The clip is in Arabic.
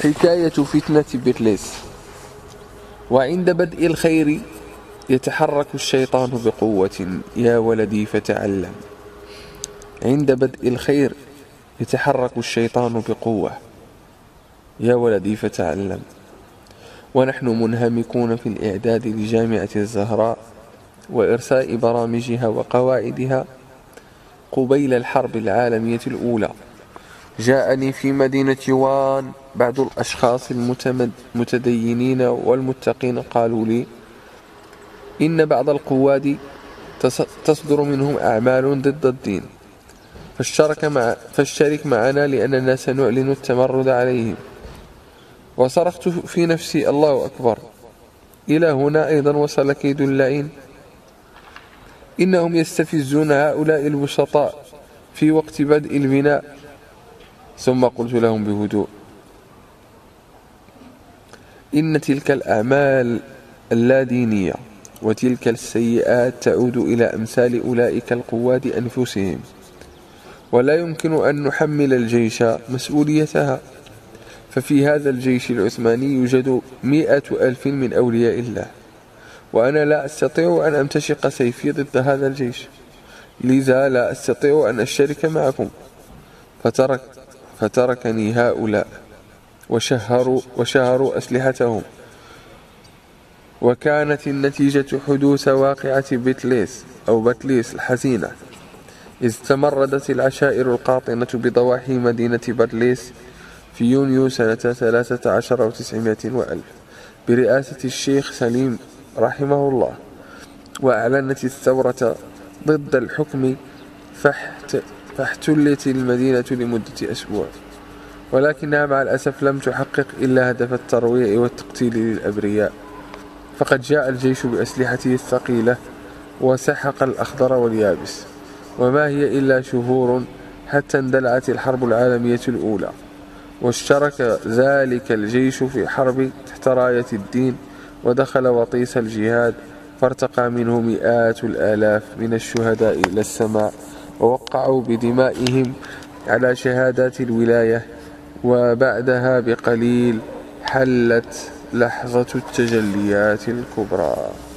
حكاية فتنة بيتليس. وعند بدء الخير يتحرك الشيطان بقوة يا ولدي فتعلم. عند بدء الخير يتحرك الشيطان بقوة يا ولدي فتعلم. ونحن منهمكون في الإعداد لجامعة الزهراء وإرساء برامجها وقواعدها قبيل الحرب العالمية الأولى. جاءني في مدينة يوان بعض الأشخاص المتدينين والمتقين قالوا لي إن بعض القواد تصدر منهم أعمال ضد الدين، فاشترك معنا لأننا سنعلن التمرد عليهم. وصرخت في نفسي الله أكبر، إلى هنا أيضا وصل كيد اللعين. إنهم يستفزون هؤلاء البسطاء في وقت بدء البناء. ثم قلت لهم بهدوء إن تلك الأعمال اللادينية وتلك السيئات تعود إلى أمثال أولئك القواد أنفسهم، ولا يمكن أن نحمل الجيش مسؤوليتها. ففي هذا الجيش العثماني يوجد 100,000 من أولياء الله، وأنا لا أستطيع أن أمتشق سيفي ضد هذا الجيش، لذا لا أستطيع أن أشترك معكم. فتركني هؤلاء وشهروا أسلحتهم. وكانت النتيجة حدوث واقعة بتليس الحزينة، إذ تمردت العشائر القاطنة بضواحي مدينة بتليس في يونيو سنة 13 و900 وألف برئاسة الشيخ سليم رحمه الله، وأعلنت الثورة ضد الحكم، فاحتلت المدينة لمدة أسبوع، ولكنها مع الأسف لم تحقق إلا هدف الترويع والتقتيل للأبرياء. فقد جاء الجيش بأسلحته الثقيلة وسحق الأخضر واليابس، وما هي إلا شهور حتى اندلعت الحرب العالمية الأولى، واشترك ذلك الجيش في حرب تحت راية الدين، ودخل وطيس الجهاد، فارتقى منه مئات الآلاف من الشهداء إلى السماء، ووقعوا بدمائهم على شهادات الولاية. وبعدها بقليل حلت لحظة التجليات الكبرى.